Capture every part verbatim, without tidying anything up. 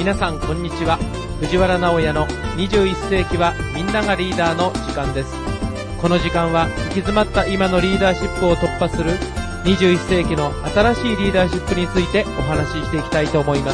皆さんこんにちは。藤原直也のにじゅういっ世紀はみんながリーダーの時間です。この時間は行き詰まった今のリーダーシップを突破するにじゅういっ世紀の新しいリーダーシップについてお話ししていきたいと思います。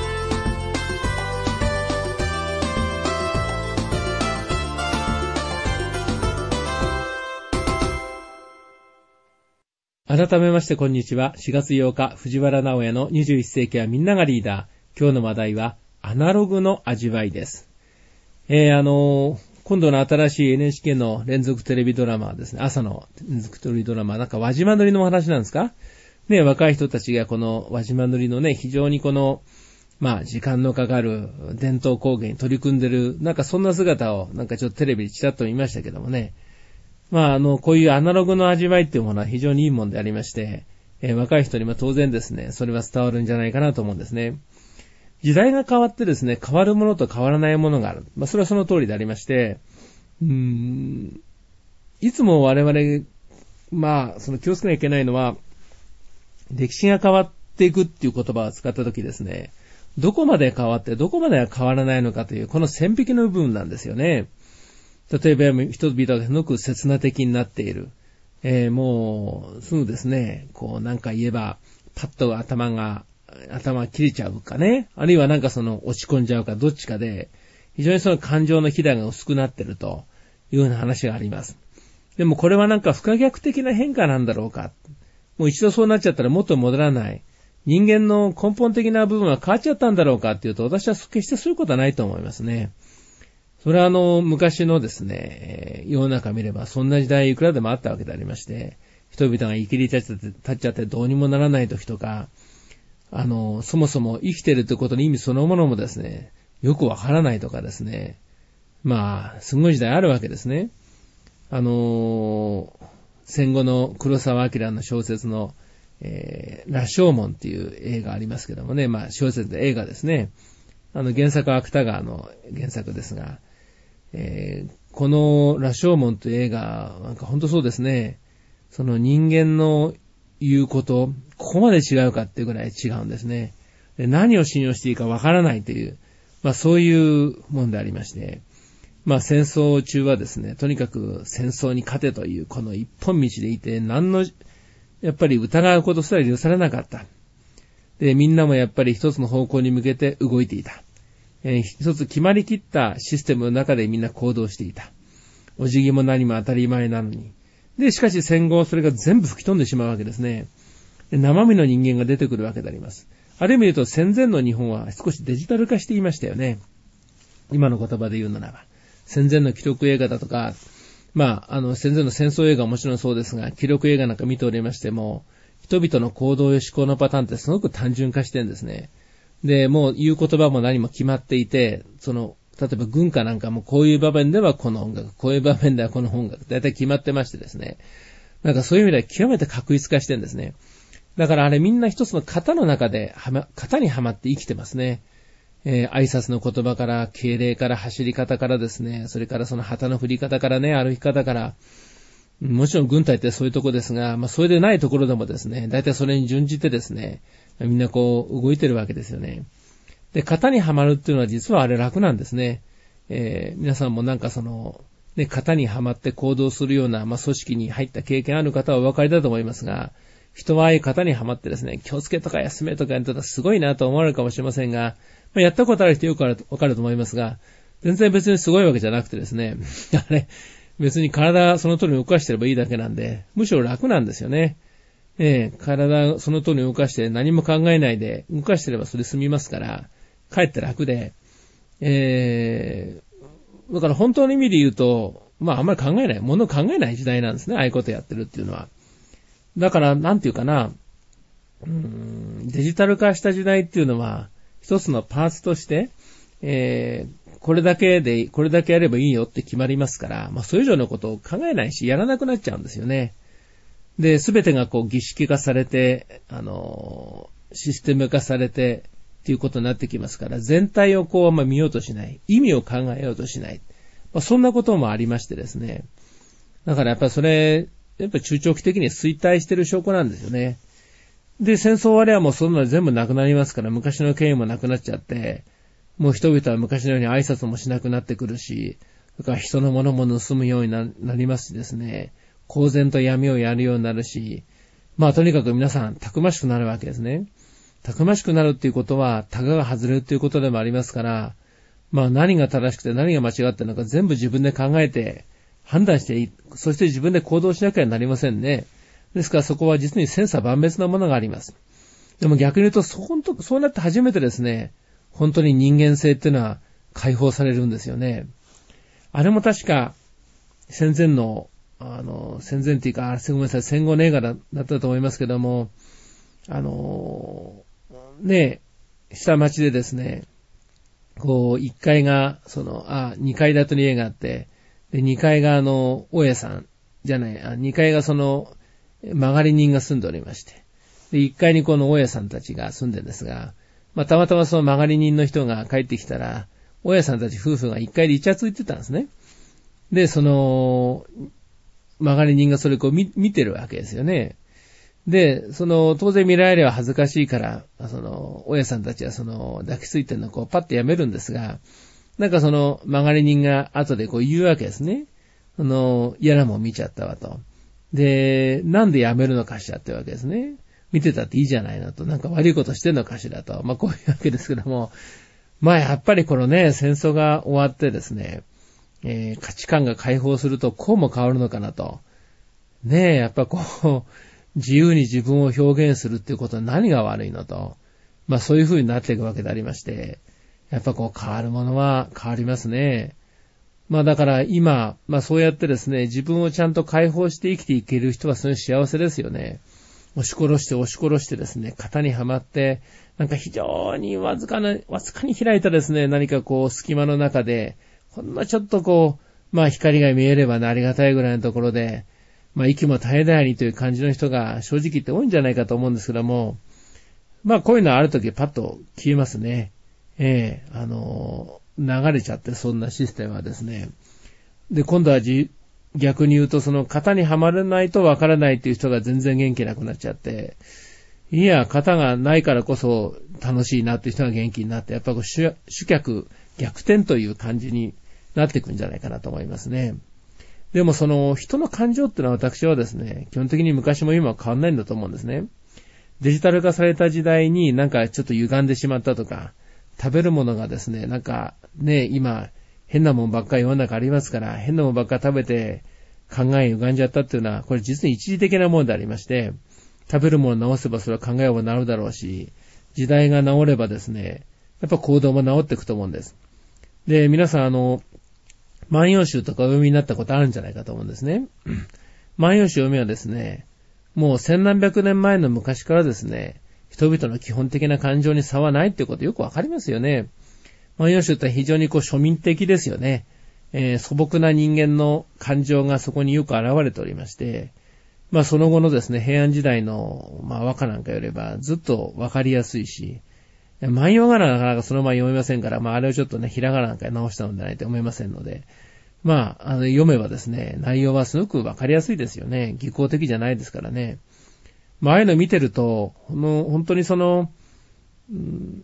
改めましてこんにちは。しがつようか、藤原直也のにじゅういっ世紀はみんながリーダー。今日の話題はアナログの味わいです。えー、あのー、今度の新しい エヌエイチケー の連続テレビドラマはですね、朝の連続テレビドラマ、なんか輪島塗のお話なんですかね、若い人たちがこの輪島塗のね、非常にこの、まあ時間のかかる伝統工芸に取り組んでる、なんかそんな姿をなんかちょっとテレビでちらっと見ましたけどもね。まああの、こういうアナログの味わいっていうものは非常にいいもんでありまして、えー、若い人にも当然ですね、それは伝わるんじゃないかなと思うんですね。時代が変わってですね、変わるものと変わらないものがある。まあそれはその通りでありまして、うーん、いつも我々、まあその気をつけなきゃいけないのは、歴史が変わっていくっていう言葉を使ったときですね、どこまで変わってどこまでは変わらないのかという、この線引きの部分なんですよね。例えば人々がすごく刹那的になっている。えー、もう、すぐですね、こうなんか言えば、パッと頭が、頭が切れちゃうかね。あるいはなんかその落ち込んじゃうかどっちかで、非常にその感情のひだが薄くなっているというような話があります。でもこれはなんか不可逆的な変化なんだろうか。もう一度そうなっちゃったら元に戻らない。人間の根本的な部分は変わっちゃったんだろうかっていうと、私は決してそういうことはないと思いますね。それはあの、昔のですね、世の中見れば、そんな時代いくらでもあったわけでありまして、人々が生きり立っちゃってどうにもならない時とか、あの、そもそも生きてるということの意味そのものもですね、よくわからないとかですね、まあ、すごい時代あるわけですね。あの、戦後の黒澤明の小説の、えー、羅生門っていう映画ありますけどもね、まあ小説で映画ですね。あの原作は芥川の原作ですが、えー、この羅生門という映画、なんか本当そうですね。その人間の言うこと、ここまで違うかっていうぐらい違うんですね。で、何を信用していいかわからないという、まあそういうもんでありまして、まあ戦争中はですね、とにかく戦争に勝てというこの一本道でいて、何の、やっぱり疑うことすら許されなかった。で、みんなもやっぱり一つの方向に向けて動いていた。えー、一つ決まりきったシステムの中でみんな行動していた。お辞儀も何も当たり前なのに。で、しかし戦後それが全部吹き飛んでしまうわけですね。で、生身の人間が出てくるわけであります。ある意味で言うと戦前の日本は少しデジタル化していましたよね。今の言葉で言うならば。戦前の記録映画だとか、まあ、あの、戦前の戦争映画はもちろんそうですが、記録映画なんか見ておりましても、人々の行動や思考のパターンってすごく単純化してるんですね。で、もう言う言葉も何も決まっていて、その、例えば軍歌なんかもこういう場面ではこの音楽、こういう場面ではこの音楽、だいたい決まってましてですね。なんかそういう意味では極めて確一化してるんですね。だからあれみんな一つの型の中で、はま、型にはまって生きてますね。えー、挨拶の言葉から、敬礼から、走り方からですね、それからその旗の振り方からね、歩き方から、もちろん軍隊ってそういうとこですが、まあそれでないところでもですね、だいたいそれに準じてですね、みんなこう動いてるわけですよね。で、型にはまるっていうのは実はあれ楽なんですね。えー、皆さんもなんかその、ね、型にはまって行動するような、まあ組織に入った経験ある方はお分かりだと思いますが、人はああいう型にはまってですね、気をつけとか休めとかやったらすごいなと思われるかもしれませんが、まあ、やったことある人よくわかると思いますが、全然別にすごいわけじゃなくてですね、あれ、別に体その通りに動かしてればいいだけなんで、むしろ楽なんですよね。ええ、体その通りに動かして何も考えないで動かしてればそれ済みますから、かえって楽で、ええ、だから本当の意味で言うと、まああんまり考えない、ものを考えない時代なんですね、ああいうことやってるっていうのは。だから、なんていうかな、うーん、デジタル化した時代っていうのは、一つのパーツとして、えー、これだけで、これだけやればいいよって決まりますから、まあ、それ以上のことを考えないし、やらなくなっちゃうんですよね。で、すべてがこう儀式化されて、あのー、システム化されて、っていうことになってきますから、全体をこう、まあ、見ようとしない。意味を考えようとしない。まあ、そんなこともありましてですね。だからやっぱりそれ、やっぱり中長期的に衰退してる証拠なんですよね。で、戦争終わりはもうそんなの全部なくなりますから、昔の権威もなくなっちゃって、 もう人々は昔のように挨拶もしなくなってくるし、それから人のものも盗むように な, なりますしですね、公然と闇をやるようになるし、まあとにかく皆さんたくましくなるわけですね。たくましくなるっていうことは、タガが外れるっていうことでもありますから、まあ何が正しくて何が間違ってるのか全部自分で考えて判断していい。そして自分で行動しなきゃなりませんね。ですからそこは実に千差万別なものがあります。でも逆に言うと、そほんと、そうなって初めてですね、本当に人間性っていうのは解放されるんですよね。あれも確か、戦前の、あの、戦前っていうか、ごめんなさい、戦後の映画だったと思いますけども、あの、ね、下町でですね、こう、いっかいが、その、あ、にかい建ての家があって、で、にかいがあの、大家さんじゃない、あ、にかいがその、曲がり人が住んでおりまして、で、いっかいにこの大家さんたちが住んでるんですが、まあ、たまたまその曲がり人の人が帰ってきたら、大家さんたち夫婦がいっかいでイチャついてたんですね。で、その、曲がり人がそれをこう見、見てるわけですよね。で、その、当然見られれば恥ずかしいから、その、大家さんたちはその、抱きついてるのをこう、パッとやめるんですが、なんかその、曲がり人が後でこう言うわけですね。その、嫌なもん見ちゃったわと。で、なんでやめるのかしらってわけですね。見てたっていいじゃないのと、なんか悪いことしてんのかしらと。まあこういうわけですけども、まあやっぱりこのね、戦争が終わってですね、えー、価値観が解放するとこうも変わるのかなと。ねえ、やっぱこう、自由に自分を表現するっていうことは何が悪いのと。まあそういう風になっていくわけでありまして、やっぱこう変わるものは変わりますね。まあだから今、まあそうやってですね、自分をちゃんと解放して生きていける人はそれ幸せですよね。押し殺して押し殺してですね、型にはまって、なんか非常にわずかな、わずかに開いたですね、何かこう隙間の中で、ほんのちょっとこう、まあ光が見えればありがたいぐらいのところで、まあ息も絶え絶えにという感じの人が正直言って多いんじゃないかと思うんですけども、まあこういうのはあるときパッと消えますね。ええ、あの、流れちゃってそんなシステムはですね。で、今度はじ、逆に言うとその型にはまらないとわからないっていう人が全然元気なくなっちゃって、いや、型がないからこそ楽しいなっていう人が元気になって、やっぱこう主、主客逆転という感じになっていくんじゃないかなと思いますね。でもその人の感情っていうのは私はですね、基本的に昔も今は変わんないんだと思うんですね。デジタル化された時代になんかちょっと歪んでしまったとか、食べるものがですね、なんかね、今変なもんばっかり世の中ありますから、変なもんばっか食べて考え歪んじゃったっていうのは、これ実に一時的なものでありまして、食べるものを直せばそれは考えも治るだろうし、時代が治ればですね、やっぱ行動も治っていくと思うんです。で、皆さんあの、万葉集とかお読みになったことあるんじゃないかと思うんですね。万葉集読みはですね、もう千何百年前の昔からですね、人々の基本的な感情に差はないっていうことよくわかりますよね。万葉集って非常にこう庶民的ですよね。えー、素朴な人間の感情がそこによく現れておりまして、まあその後のですね、平安時代の、まあ和歌なんかよればずっとわかりやすいし、万葉仮名なかなかそのまま読めませんから、まああれをちょっとね、ひらがななんか直したのでないと読めませんので、まあ、あの読めばですね、内容はすごくわかりやすいですよね。技巧的じゃないですからね。まあああいうの見てると、の本当にその、うん、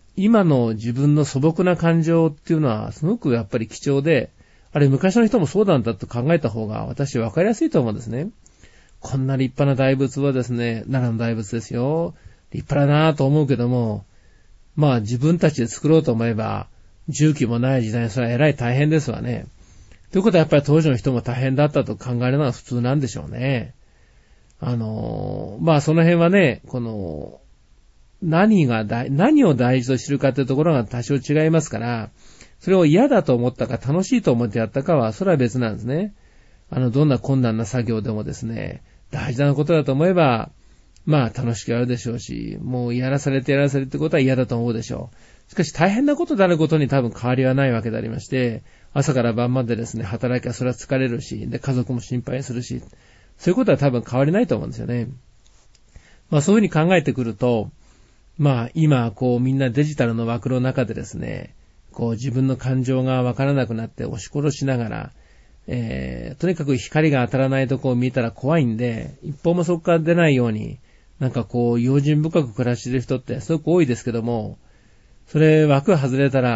今の自分の素朴な感情っていうのはすごくやっぱり貴重で、あれ昔の人もそうなんだと考えた方が私わかりやすいと思うんですね。こんな立派な大仏はですね、奈良の大仏ですよ。立派だなぁと思うけども、まあ自分たちで作ろうと思えば、重機もない時代にそれは偉い大変ですわね。ということはやっぱり当時の人も大変だったと考えるのは普通なんでしょうね。あの、まあその辺はね、この、何が大、何を大事と知るかというところが多少違いますから、それを嫌だと思ったか楽しいと思ってやったかは、それは別なんですね。あの、どんな困難な作業でもですね、大事なことだと思えば、まあ楽しくやるでしょうし、もうやらされてやらされるってことは嫌だと思うでしょう。しかし大変なことであることに多分変わりはないわけでありまして、朝から晩までですね、働きはそれは疲れるし、で、家族も心配するし、そういうことは多分変わりないと思うんですよね。まあそういうふうに考えてくると、まあ今こうみんなデジタルの枠の中でですね、こう自分の感情がわからなくなって押し殺しながら、えー、とにかく光が当たらないとこを見たら怖いんで、一歩もそこから出ないように、なんかこう用心深く暮らしている人ってすごく多いですけども、それ枠外れたら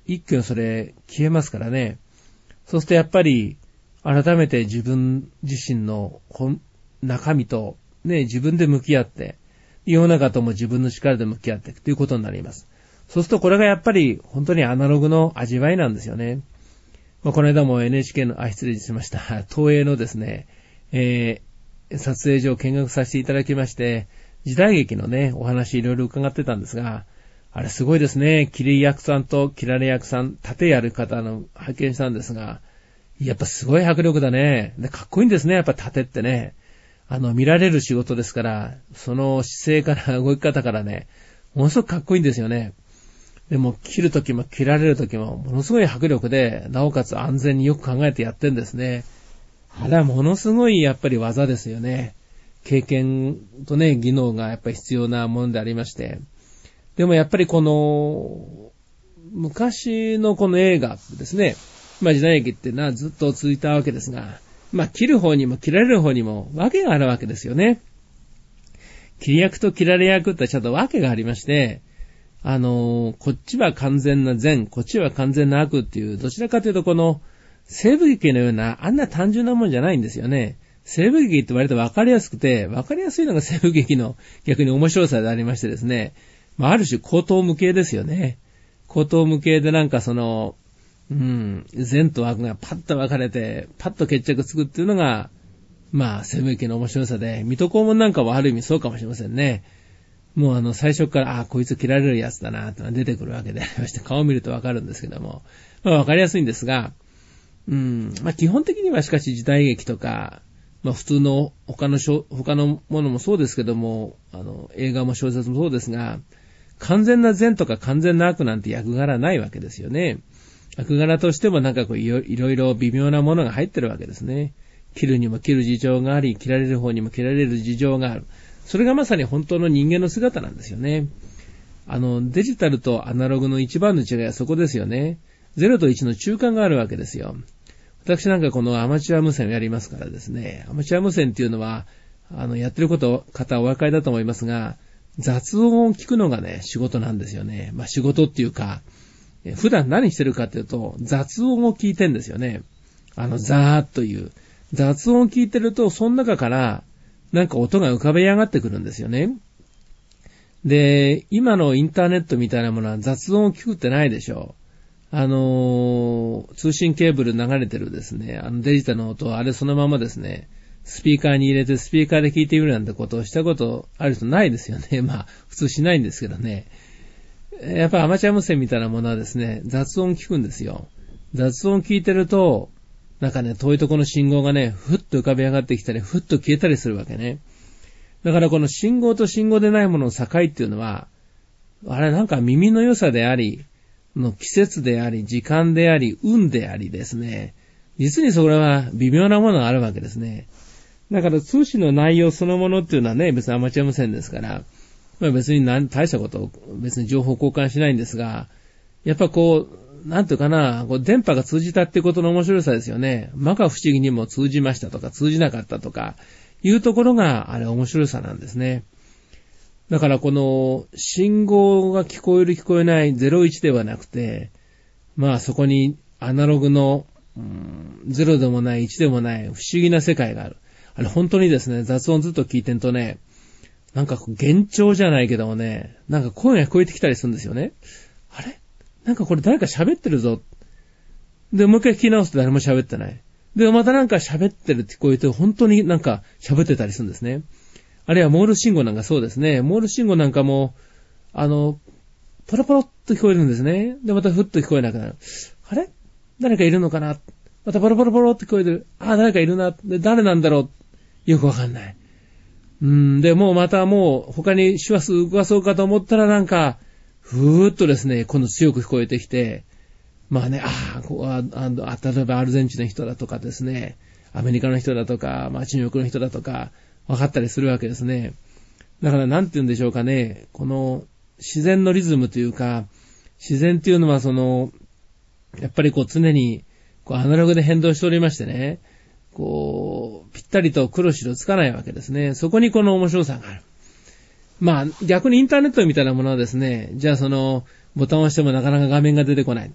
一挙にそれ消えますからね。そうするとやっぱり、改めて自分自身の本中身と、ね、自分で向き合って、世の中とも自分の力で向き合っていくということになります。そうするとこれがやっぱり本当にアナログの味わいなんですよね。まあ、この間も エヌエイチケー の、あ、失礼しました。東映のですね、えー、撮影所を見学させていただきまして、時代劇のね、お話いろいろ伺ってたんですが、あれすごいですね。切り役さんと切られ役さん、盾やる方の拝見したんですが、やっぱすごい迫力だね。で、かっこいいんですね。やっぱ盾ってね。あの、見られる仕事ですから、その姿勢から動き方からね、ものすごくかっこいいんですよね。でも、切るときも切られるときも、ものすごい迫力で、なおかつ安全によく考えてやってんですね。あれはものすごいやっぱり技ですよね。経験とね、技能がやっぱり必要なものでありまして。でもやっぱりこの、昔のこの映画ですね、まあ時代劇ってのはずっと続いたわけですが、まあ切る方にも切られる方にも訳があるわけですよね。切り役と切られ役ってちゃんと訳がありまして、あのー、こっちは完全な善、こっちは完全な悪っていう、どちらかというとこの西部劇のようなあんな単純なもんじゃないんですよね。西部劇って割と分かりやすくて、分かりやすいのが西部劇の逆に面白さでありましてですね、まあある種口頭無形ですよね。口頭無形でなんかその、うん、善と悪がパッと分かれて、パッと決着つくっていうのが、まあ、西部劇の面白さで、水戸黄門なんかはある意味そうかもしれませんね。もうあの、最初から、ああ、こいつ切られるやつだな、ってのが出てくるわけでありまして、顔を見ると分かるんですけども、まあ分かりやすいんですが、うん、まあ基本的にはしかし時代劇とか、まあ普通の他の他のものもそうですけども、あの、映画も小説もそうですが、完全な善とか完全な悪なんて役柄ないわけですよね。役柄としてもなんかこういろいろ微妙なものが入ってるわけですね。切るにも切る事情があり、切られる方にも切られる事情がある。それがまさに本当の人間の姿なんですよね。あの、デジタルとアナログの一番の違いはそこですよね。ゼロといちの中間があるわけですよ。私なんかこのアマチュア無線をやりますからですね。アマチュア無線っていうのは、あの、やってること方はお分かりだと思いますが、雑音を聞くのがね、仕事なんですよね。まあ仕事っていうか、普段何してるかっていうと、雑音を聞いてんですよね。あの、ザーッという。雑音を聞いてると、その中から、なんか音が浮かべ上がってくるんですよね。で、今のインターネットみたいなものは雑音を聞くってないでしょう。あのー、通信ケーブル流れてるですね、あのデジタルの音、あれそのままですね、スピーカーに入れてスピーカーで聞いてみるなんてことをしたことある人ないですよね。まあ、普通しないんですけどね。やっぱアマチュア無線みたいなものはですね、雑音聞くんですよ。雑音聞いてると、なんかね、遠いところの信号がね、ふっと浮かび上がってきたり、ふっと消えたりするわけね。だからこの信号と信号でないものの境っていうのは、あれなんか耳の良さであり、の季節であり、時間であり、運でありですね。実にそれは微妙なものがあるわけですね。だから通信の内容そのものっていうのはね、別にアマチュア無線ですから、まあ別に何大したことを別に情報交換しないんですが、やっぱこう、なんていうかな、こう電波が通じたってことの面白さですよね。摩訶不思議にも通じましたとか通じなかったとかいうところがあれ面白さなんですね。だからこの信号が聞こえる聞こえないゼロいちではなくて、まあそこにアナログの、うん、ゼロでもないいちでもない不思議な世界がある。あれ本当にですね、雑音ずっと聞いてるとね、なんか幻聴じゃないけどもね、なんか声が聞こえてきたりするんですよね。あれなんかこれ誰か喋ってるぞ。で、もう一回聞き直すと誰も喋ってない。で、またなんか喋ってるって聞こえて、本当になんか喋ってたりするんですね。あるいはモール信号なんかそうですね。モール信号なんかも、あの、ポロポロっと聞こえるんですね。で、またふっと聞こえなくなる。あれ誰かいるのかなまたポロポロポロって聞こえてる。ああ、誰かいるな。で、誰なんだろうよくわかんない。うん、で、もうまたもう他に手話数動かそうかと思ったらなんか、ふーっとですね、今度強く聞こえてきて、まあね、ああ、あの、例えばアルゼンチンの人だとかですね、アメリカの人だとか、まあ中国の人だとか、分かったりするわけですね。だからなんて言うんでしょうかね、この自然のリズムというか、自然っていうのはその、やっぱりこう常にこうアナログで変動しておりましてね、こう、ぴったりと黒白つかないわけですね。そこにこの面白さがある。まあ、逆にインターネットみたいなものはですね、じゃあその、ボタンを押してもなかなか画面が出てこない。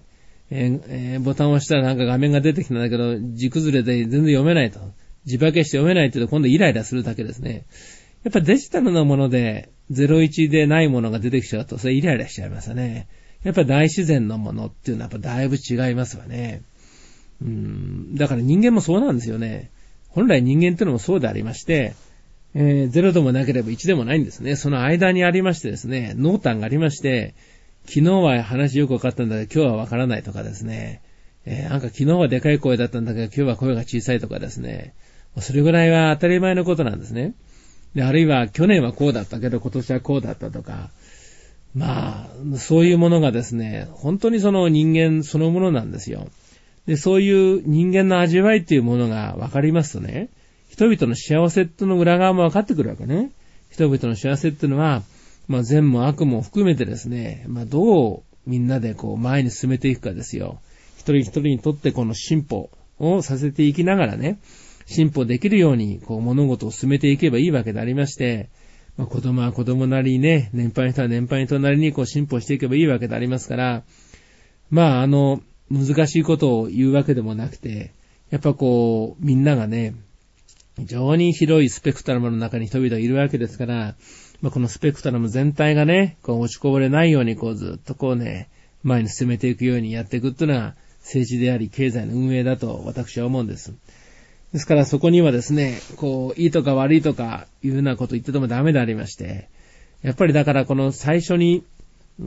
えーえー、ボタンを押したらなんか画面が出てきたんだけど、字崩れで全然読めないと。字化けして読めないって言うと今度イライラするだけですね。やっぱデジタルなものでゼロイチでないものが出てきちゃうと、それイライラしちゃいますよね。やっぱ大自然のものっていうのはやっぱだいぶ違いますわね。うーん、だから人間もそうなんですよね。本来人間っていうのもそうでありまして、えー、ゼロでもなければいちでもないんですね。その間にありましてですね、濃淡がありまして、昨日は話よく分かったんだけど今日は分からないとかですね、えー、なんか昨日はでかい声だったんだけど今日は声が小さいとかですね、それぐらいは当たり前のことなんですね。で、あるいは去年はこうだったけど今年はこうだったとか、まあ、そういうものがですね、本当にその人間そのものなんですよ。で、そういう人間の味わいっていうものが分かりますとね、人々の幸せっていうの裏側も分かってくるわけね。人々の幸せっていうのは、まあ善も悪も含めてですね、まあどうみんなでこう前に進めていくかですよ。一人一人にとってこの進歩をさせていきながらね、進歩できるようにこう物事を進めていけばいいわけでありまして、まあ子供は子供なりにね、年配の人は年配の人なりにこう進歩していけばいいわけでありますから、まああの、難しいことを言うわけでもなくて、やっぱこうみんながね、非常に広いスペクトラムの中に人々がいるわけですから、まあ、このスペクトラム全体がね、こう落ちこぼれないようにこうずっとこうね、前に進めていくようにやっていくっていうのは政治であり経済の運営だと私は思うんです。ですからそこにはですね、こういいとか悪いとかいうようなことを言っててもダメでありまして、やっぱりだからこの最初に、うん、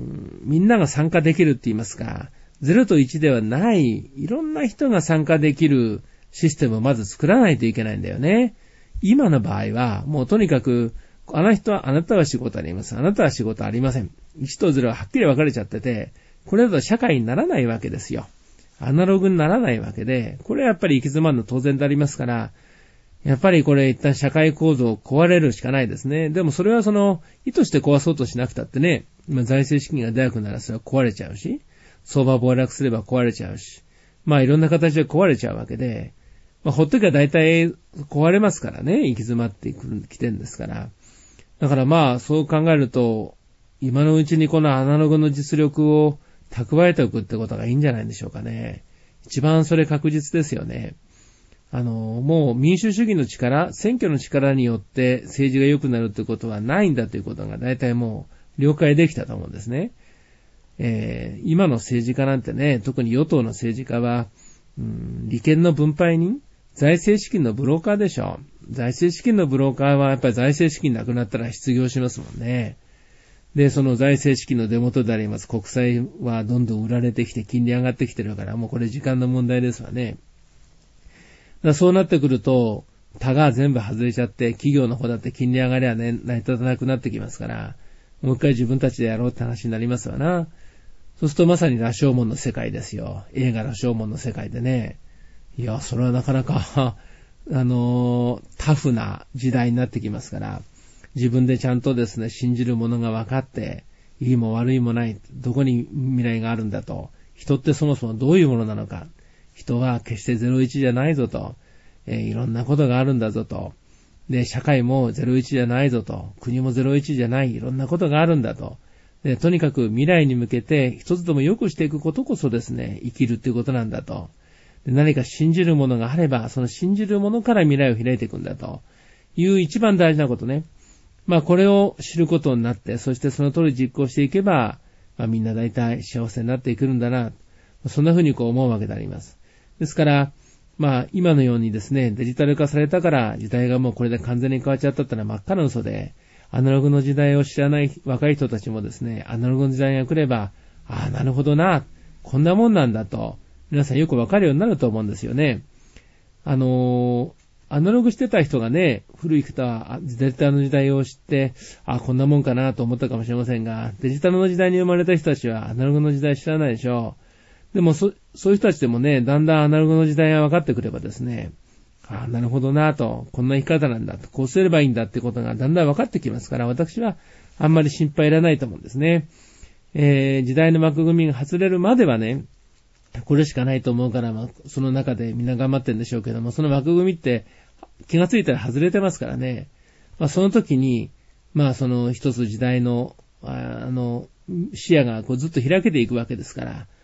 みんなが参加できるって言いますか、ゼロといちではない、いろんな人が参加できるシステムをまず作らないといけないんだよね。今の場合は、もうとにかく、あの人は、あなたは仕事あります。あなたは仕事ありません。いちとゼロははっきり分かれちゃってて、これだと社会にならないわけですよ。アナログにならないわけで、これはやっぱり行き詰まるの当然でありますから、やっぱりこれ一旦社会構造を壊れるしかないですね。でもそれはその、意図して壊そうとしなくたってね、今財政資金が出なくならそれは壊れちゃうし、相場暴落すれば壊れちゃうし、まあいろんな形で壊れちゃうわけで、まあ、ほっときゃ大体壊れますからね、行き詰まってきてるんですから。だからまあそう考えると、今のうちにこのアナログの実力を蓄えておくってことがいいんじゃないんでしょうかね。一番それ確実ですよね。あの、もう民主主義の力、選挙の力によって政治が良くなるってことはないんだということが大体もう了解できたと思うんですね。えー、今の政治家なんてね、特に与党の政治家は、うん、利権の分配人、財政資金のブローカーでしょ。財政資金のブローカーはやっぱり財政資金なくなったら失業しますもんね。で、その財政資金の出元であります国債はどんどん売られてきて金利上がってきてるから、もうこれ時間の問題ですわね。だからそうなってくると、他が全部外れちゃって、企業の方だって金利上がりはね、成り立たなくなってきますから、もう一回自分たちでやろうって話になりますわな。そうするとまさに羅生門の世界ですよ。映画羅生門の世界でね。いや、それはなかなか、あの、タフな時代になってきますから、自分でちゃんとですね、信じるものが分かって、いいも悪いもない、どこに未来があるんだと、人ってそもそもどういうものなのか、人は決してゼロイチじゃないぞと、えー、いろんなことがあるんだぞと、で、社会もゼロイチじゃないぞと、国もゼロイチじゃない、いろんなことがあるんだと、で、とにかく未来に向けて一つでも良くしていくことこそですね、生きるっていうことなんだと。で、何か信じるものがあれば、その信じるものから未来を開いていくんだという一番大事なことね。まあこれを知ることになって、そしてその通り実行していけば、まあみんな大体幸せになっていくんだな。そんな風にこう思うわけであります。ですから、まあ今のようにですね、デジタル化されたから時代がもうこれで完全に変わっちゃったってのは真っ赤な嘘で、アナログの時代を知らない若い人たちもですね、アナログの時代が来れば、ああ、なるほどな、こんなもんなんだと、皆さんよくわかるようになると思うんですよね。あのー、アナログしてた人がね、古い人はデジタルの時代を知って、ああ、こんなもんかなと思ったかもしれませんが、デジタルの時代に生まれた人たちはアナログの時代知らないでしょう。でもそ、そういう人たちでもね、だんだんアナログの時代が分かってくればですね、ああ、なるほどなと、こんな生き方なんだと、こうすればいいんだってことがだんだん分かってきますから、私はあんまり心配いらないと思うんですね。えー、時代の枠組みが外れるまではね、これしかないと思うから、まあ、その中でみんな頑張ってるんでしょうけども、その枠組みって気がついたら外れてますからね。まあ、その時に、まあ、その一つ時代の、あの、視野がこうずっと開けていくわけですから、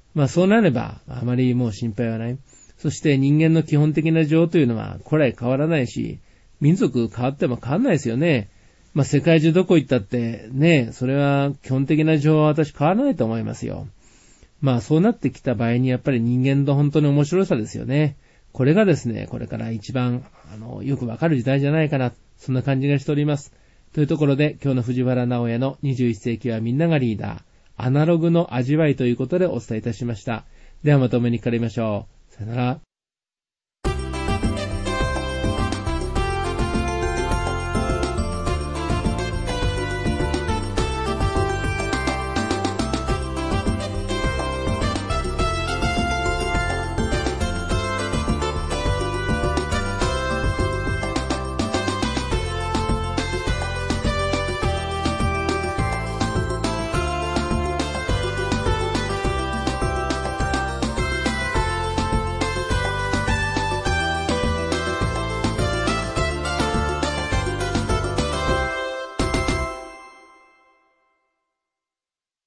まあそうなれば、あまりもう心配はない。そして人間の基本的な情というのは古来変わらないし、民族変わっても変わらないですよね。まあ世界中どこ行ったってね、それは基本的な情は私変わらないと思いますよ。まあそうなってきた場合にやっぱり人間の本当に面白さですよね。これがですね、これから一番あのよくわかる時代じゃないかな、そんな感じがしております。というところで今日の藤原直也のにじゅういっ世紀はみんながリーダー、アナログの味わいということでお伝えいたしました。ではまたお目にかかりましょう。さよなら。